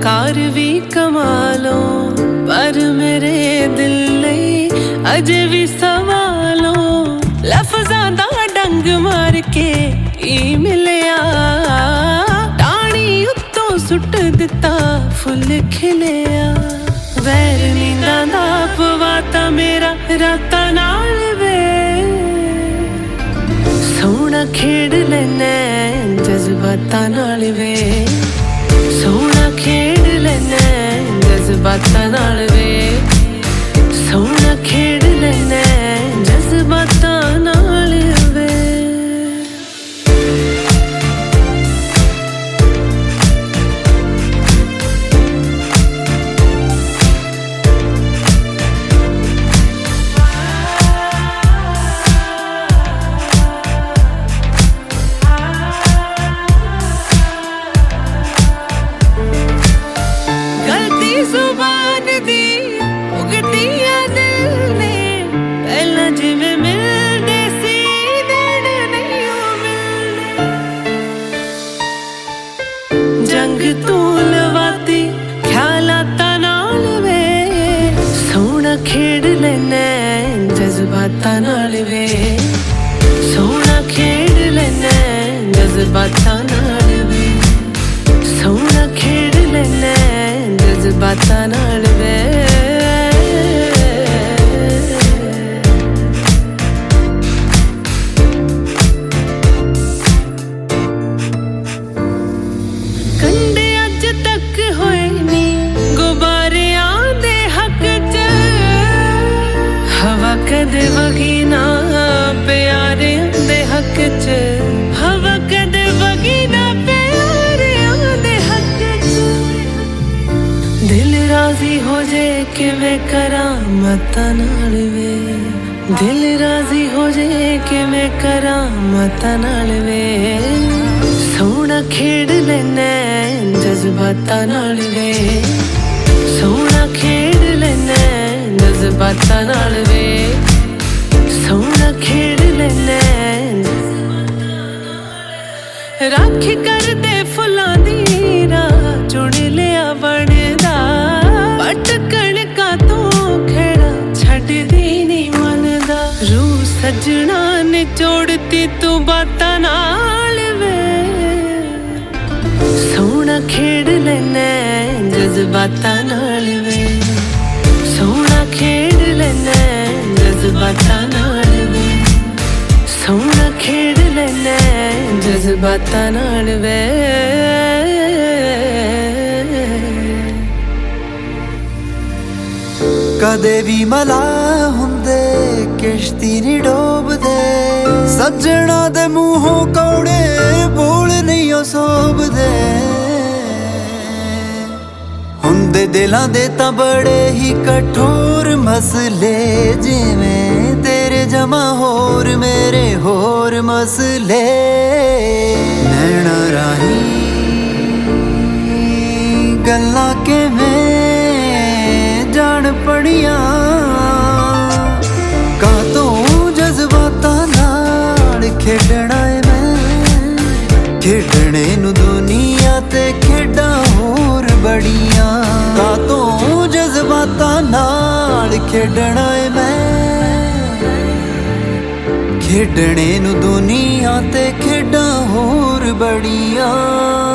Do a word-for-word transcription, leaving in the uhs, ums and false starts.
car भी कमालो पर मेरे दिल नहीं अजे भी सवालो लफ्ज़ां दा डंग मार के ई मिलिया टाणी उत्तों सुट दिता फुल खिलिया वैर नींदा दा पवाता मेरा राता नाल वे सोहना खेड लेना जज्बातां नाल वे सोहना खेड लेना जज्बातां नाल वे सोहना खेड लेना जज्बातां नाल वे जुबान दी उगतिया दिल ने पहला जिवें मिलदे सी दिन नहीं मिलने जंग तू लवाती ख्यालातां नाल वे सोहना खेड लेना जज्बातां नाल वे सोहना खेड लेना जज्बातां नाल वे सोहना खेड लेना जज्बातां नाल वे कंडे अज तक होए नी गुबारियां दे हक च हवा कदे वगी ना प्यारे दे हक च हवा कदे वगी ना प्यारे दे हक च दिल राजी हो जे कि मैं करामतां नाल वे दिल राजी हो जे कि मैं करामतां नाल वे सोहना खेड लेना जज्बातां नाल वे सोहना खेड लेना जज्बातां नाल वे सोहना खेड लेना राखी करदे फुल्लां दी राह चुन लिया बनदा पटकण का तू खेड़ा छड्डी नहीं मनदा रूह सजना ने जोड़ती तू बातां नाल वे सोहना खेड लेना जज्बातां नाल वे सोहना खेड लेना जज्बातां नाल वे सोहना खेड लेना जज्बातां नाल वे कदे भी मला हुंदे किश्ती नी डोबदे सज्जणा दे मूहों कौड़े बोल नहीं सोबदे हुंदे दिलां दे तां बड़े ही कठोर मसले जिवें तेरे जमा होर मेरे होर मसले नैना राही गल्लां किवें जान पड़िया कातों जज्बातां नाल खेडना है मैं खेडने नू दुनिया ते खेडा होर बड़िया कातों जज्बातां नाल खेडना है मैं खेडने नू दुनिया ते खेडा होर बड़िया